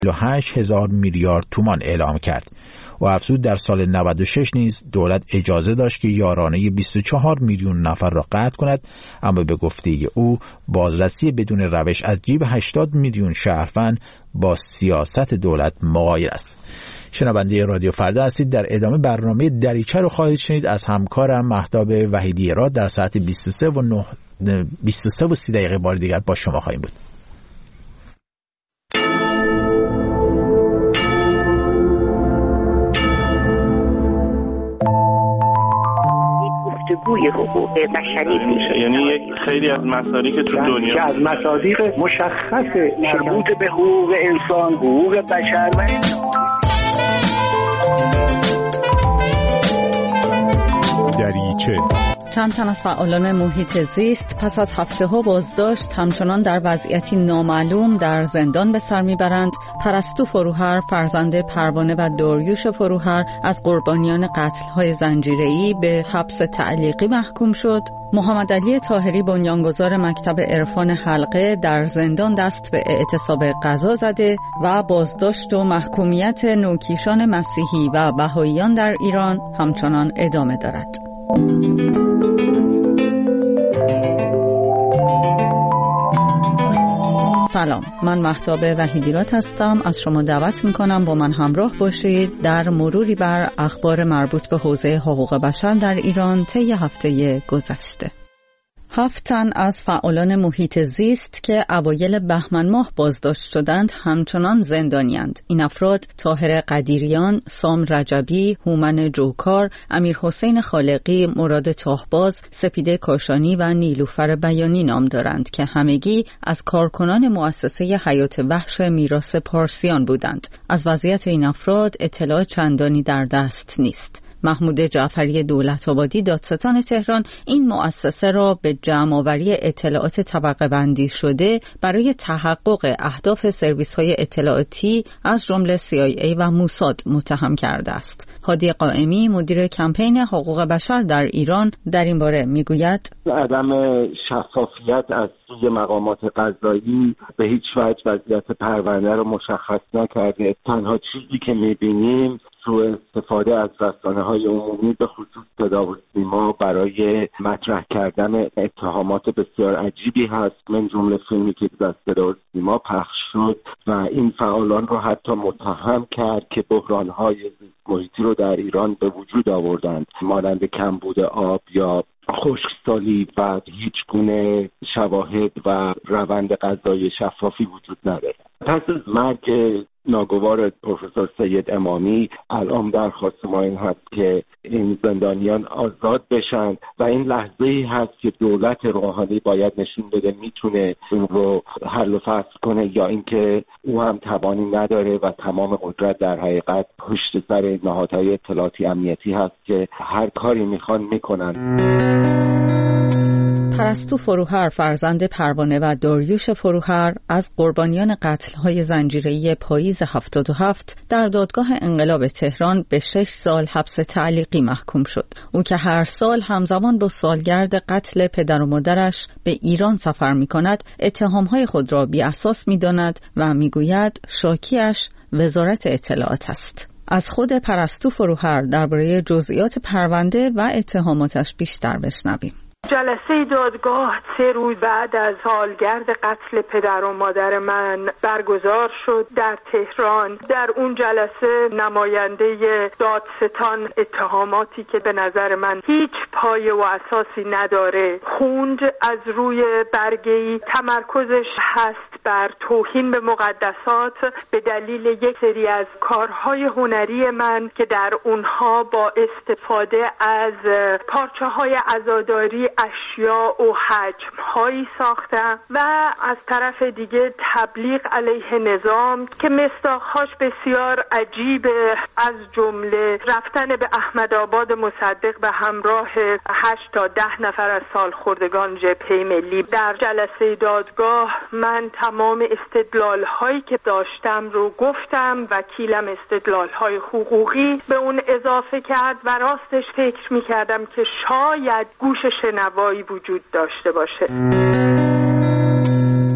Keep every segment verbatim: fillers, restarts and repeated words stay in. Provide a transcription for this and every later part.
هشت هزار میلیارد تومان اعلام کرد و افزود در سال نود و شش نیز دولت اجازه داشت که یارانه بیست و چهار میلیون نفر را قطع کند، اما به گفته او بازرسی بدون روش از جیب هشتاد میلیون شهروند با سیاست دولت مغایر است. شنونده رادیو فردا هستید. در ادامه برنامه دریچه رو خواهید شنید از همکارم مهتاب وحیدی را در ساعت بیست و سه و نه بیست و سه و سی دقیقه بار دیگر با شما خواهیم بود. گفتگوی حقوق بشری میشه، یعنی یک خیلی از مصادیق تو دنیا که از مصادیق مشخص مربوط به حقوق انسان، حقوق بشر و دریچه. چند تن از فعالان محیط زیست پس از هفته ها بازداشت همچنان در وضعیتی نامعلوم در زندان به سر میبرند. پرستو فروهر فرزند پروانه و داریوش فروهر از قربانیان قتل‌های زنجیره‌ای به حبس تعلیقی محکوم شد. محمد علی طاهری بنیانگذار مکتب عرفان حلقه در زندان دست به اعتصاب قضا زده و بازداشت و محکومیت نوکیشان مسیحی و بهائیان در ایران همچنان ادامه دارد. سلام، من مهتاب وحیدیرات هستم. از شما دعوت میکنم با من همراه باشید در مروری بر اخبار مربوط به حوزه حقوق بشر در ایران طی هفته گذشته. هفت تن از فعالان محیط زیست که اوایل بهمن ماه بازداشت شدند همچنان زندانی‌اند. این افراد طاهر قدیریان، سام رجبی، هومن جوکار، امیر حسین خالقی، مراد تاهباز، سپیده کاشانی و نیلوفر بیانی نام دارند که همگی از کارکنان مؤسسه حیات وحش میراث پارسیان بودند. از وضعیت این افراد اطلاع چندانی در دست نیست. محمود جعفری دولت‌آبادی دادستان تهران این مؤسسه را به جمع‌آوری اطلاعات طبقه بندی شده برای تحقق اهداف سرویس‌های اطلاعاتی از جمله سی آی ای و موساد متهم کرده است. هادی قائمی مدیر کمپین حقوق بشر در ایران در این باره میگوید عدم شفافیت از سوی مقامات قضایی به هیچ وجه وضعیت پرونده رو مشخص نکرده. تنها چیزی که می‌بینیم سوء استفاده از رسانه‌های عمومی به خصوص صدا و سیما برای مطرح کردن اتهامات بسیار عجیبی هست، من جمله فیلمی که از صدا و سیما پخش شد و این فعالان رو حتی متهم کرد که بحران‌های محیطی رو در ایران به وجود آوردند، مانند کمبود آب یا خشکسالی و هیچ گونه شواهد و روند قضایی شفافی وجود نداره. پس از مرگ ناگوار پروفسور سید امامی الان درخواست ما این هست که این زندانیان آزاد بشن و این لحظه‌ای هست که دولت روحانی باید نشون بده میتونه این رو حل و فصل کنه یا اینکه او هم توانی نداره و تمام قدرت در حقیقت پشت سر نهادهای اطلاعاتی امنیتی هست که هر کاری میخوان میکنن. پرستو فروهر فرزند پروانه و داریوش فروهر از قربانیان قتل‌های زنجیره‌ای پاییز هفتاد و هفت در دادگاه انقلاب تهران به شش سال حبس تعلیقی محکوم شد. او که هر سال همزمان با سالگرد قتل پدر و مادرش به ایران سفر می‌کند، اتهام‌های خود را بی‌اساس می‌داند و می‌گوید شاکیش وزارت اطلاعات است. از خود پرستو فروهر درباره جزئیات پرونده و اتهاماتش بیشتر بشنویم. جلسه دادگاه سه روز بعد از سالگرد قتل پدر و مادر من برگزار شد در تهران. در اون جلسه نماینده دادستان اتهاماتی که به نظر من هیچ پایه و اساسی نداره خوند. از روی برگه‌ای تمرکزش هست بر توهین به مقدسات به دلیل یک سری از کارهای هنری من که در اونها با استفاده از پارچه‌های عزاداری اشیاء و حجم‌هایی ساختم و از طرف دیگه تبلیغ علیه نظام که مصداق‌هاش بسیار عجیبه، از جمله رفتن به احمدآباد مصدق به همراه هشت تا ده نفر از سالخوردگان جبهه ملی. در جلسه دادگاه من تمام استدلال‌هایی که داشتم رو گفتم، وکیلم استدلال‌های حقوقی به اون اضافه کرد و راستش فکر می‌کردم که شاید گوش شنوایی وجود داشته باشه.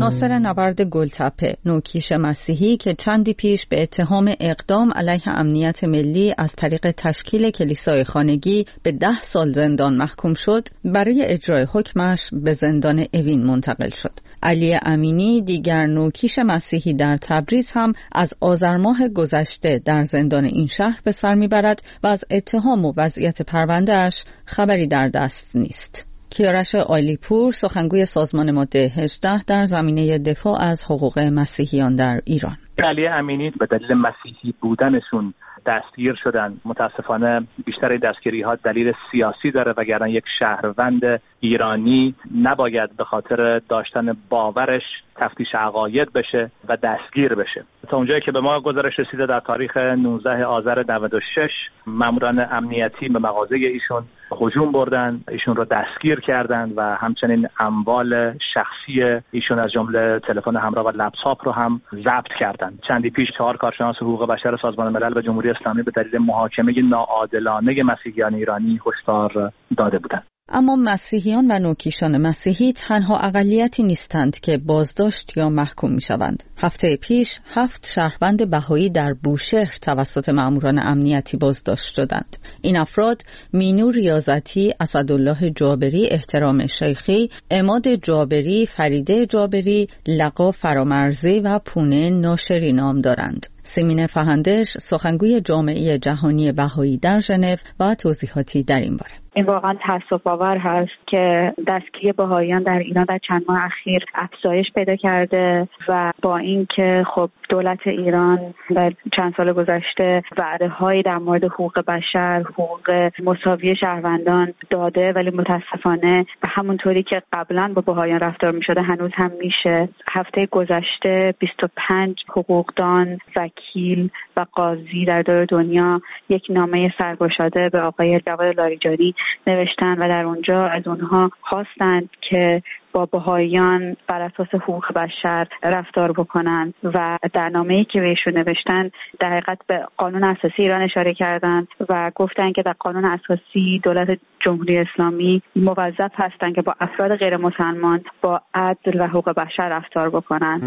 ناصر نبرد گلتپه، نوکیش مسیحی که چندی پیش به اتهام اقدام علیه امنیت ملی از طریق تشکیل کلیسای خانگی به ده سال زندان محکوم شد، برای اجرای حکمش به زندان اوین منتقل شد. علی امینی، دیگر نوکیش مسیحی در تبریز، هم از آذر ماه گذشته در زندان این شهر به سر میبرد و از اتهام و وضعیت پرونده‌اش خبری در دست نیست. کیارش آلیپور، سخنگوی سازمان ماده هجده در زمینه دفاع از حقوق مسیحیان در ایران: علی امینی به دلیل مسیحی بودنشون دستگیر شدن. متاسفانه بیشتر دستگیری ها دلیل سیاسی داره، وگرنه یک شهروند ایرانی نباید به خاطر داشتن باورش تفتیش عقاید بشه و دستگیر بشه. تا اونجایی که به ما گزارش رسیده در تاریخ نوزده آذر نود و شش ماموران امنیتی به مغازه ایشون هجوم بردن، ایشون رو دستگیر کردند و همچنین اموال شخصی ایشون از جمله تلفن همراه و لپتاپ رو هم ضبط کردند. چندی پیش چهار کارشناس حقوق بشر سازمان ملل به جمهوری اسلامی به دلیل محاکمه ناعادلانه مسیحیان ایرانی هشدار داده بودند. اما مسیحیان و نوکیشان مسیحی تنها اقلیتی نیستند که بازداشت یا محکوم می شوند. هفته پیش هفت شهروند بهایی در بوشهر توسط ماموران امنیتی بازداشت شدند. این افراد مینو ریاضتی، اسدالله جابری، احترام شیخی، عماد جابری، فریده جابری، لقا فرامرزی و پونه ناشری نام دارند. سیمین فهندش، سخنگوی جامعه جهانی بهایی در ژنو، و توضیحاتی در این باره: این واقعا تأسف آور هست که دستگیری بهائیان در ایران در چند ماه اخیر افزایش پیدا کرده و با اینکه خب دولت ایران در چند سال گذشته وعده‌هایی در مورد حقوق بشر، حقوق مساوی شهروندان داده، ولی متاسفانه به همونطوری که قبلا با بهائیان رفتار می‌شده هنوز هم میشه. هفته گذشته بیست و پنج حقوقدان، وکیل و قاضی در دور دنیا یک نامه سرگشاده به آقای جواد لاریجانی نوشتن و در اونجا از اونها خواستند که با بهائیان بر اساس حقوق بشر رفتار بکنن و در نامه‌ای که بهشون نوشتن در حقیقت به قانون اساسی ایران اشاره کردند و گفتن که در قانون اساسی دولت جمهوری اسلامی موظف هستند که با افراد غیر مسلمان با عدل و حقوق بشر رفتار بکنن.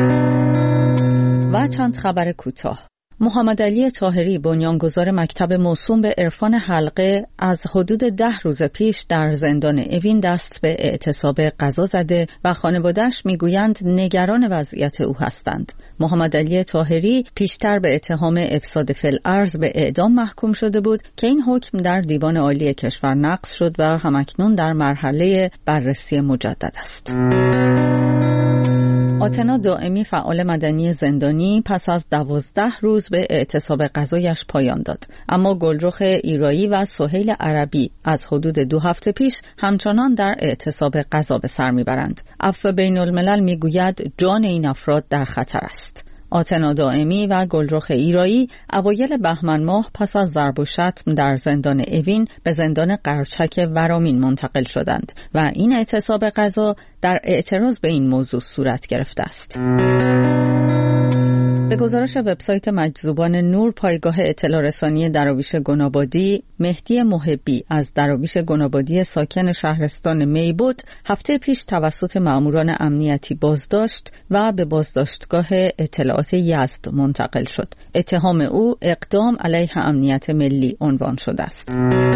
و چند خبر کوتاه. محمد علی طاهری، بنیانگذار مکتب موسوم به عرفان حلقه، از حدود ده روز پیش در زندان اوین دست به اعتصاب غذا زده و خانواده‌اش میگویند نگران وضعیت او هستند. محمد علی طاهری پیشتر به اتهام افساد فی الارض به اعدام محکوم شده بود که این حکم در دیوان عالی کشور نقض شد و همکنون در مرحله بررسی مجدد است. آتنا دائمی، فعال مدنی زندانی، پس از دوازده روز به اعتصاب غذایش پایان داد. اما گلرخ ایرایی و سهیل عربی از حدود دو هفته پیش همچنان در اعتصاب غذا به سر میبرند. عفو بین الملل میگوید جان این افراد در خطر است. آتنا دائمی و گلرخ ایرایی اوایل بهمن ماه پس از ضرب و شتم در زندان اوین به زندان قرچک ورامین منتقل شدند و این اعتصاب غذا در اعتراض به این موضوع صورت گرفته است. به گزارش وبسایت مجذوبان نور، پایگاه اطلاع رسانی دراویش گنابادی، مهدی محبی از دراویش گنابادی ساکن شهرستان میبود هفته پیش توسط ماموران امنیتی بازداشت و به بازداشتگاه اطلاعات یزد منتقل شد. اتهام او اقدام علیه امنیت ملی عنوان شده است.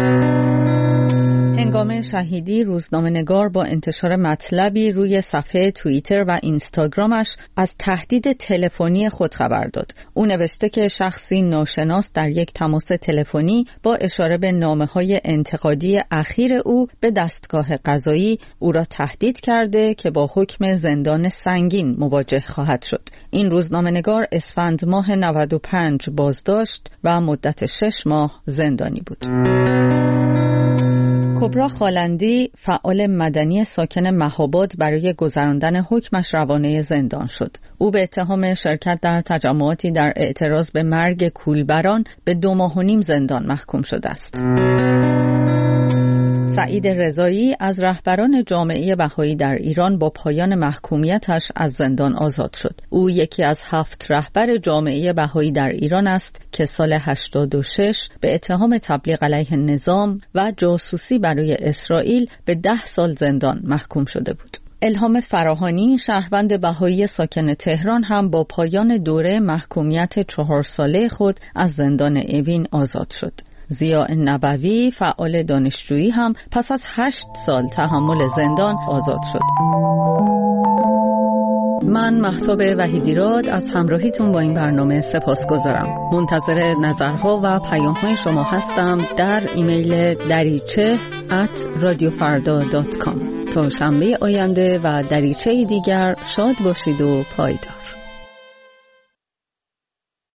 هنگام شهیدی، روزنامه‌نگار با انتشار مطلبی روی صفحه توییتر و اینستاگرامش از تهدید تلفنی خود خبر داد. او نوشته که شخصی ناشناس در یک تماس تلفنی با اشاره به نامه‌های انتقادی اخیر او به دستگاه قضایی او را تهدید کرده که با حکم زندان سنگین مواجه خواهد شد. این روزنامه‌نگار اسفند ماه نود و پنج بازداشت و مدت شش ماه زندانی بود. کبرا خالندی، فعال مدنی ساکن مهاباد، برای گذراندن حکمش روانه زندان شد. او به اتهام شرکت در تجمعاتی در اعتراض به مرگ کولبران به دو ماه و نیم زندان محکوم شده است. سعید رضایی از رهبران جامعه بهایی در ایران با پایان محکومیتش از زندان آزاد شد. او یکی از هفت رهبر جامعه بهایی در ایران است که سال هشتاد و شش به اتهام تبلیغ علیه نظام و جاسوسی برای اسرائیل به ده سال زندان محکوم شده بود. الهام فراهانی شهروند بهایی ساکن تهران هم با پایان دوره محکومیت چهار ساله خود از زندان اوین آزاد شد. ضیاء نبوی فعال دانشجویی هم پس از هشت سال تحمل زندان آزاد شد. من مهتاب وحیدیراد از همراهیتون با این برنامه سپاسگزارم. منتظر نظرها و پیام‌های شما هستم در ایمیل دریچه ات رادیو فردا دات کام. تا شنبه آینده و دریچه دیگر شاد باشید و پایدار.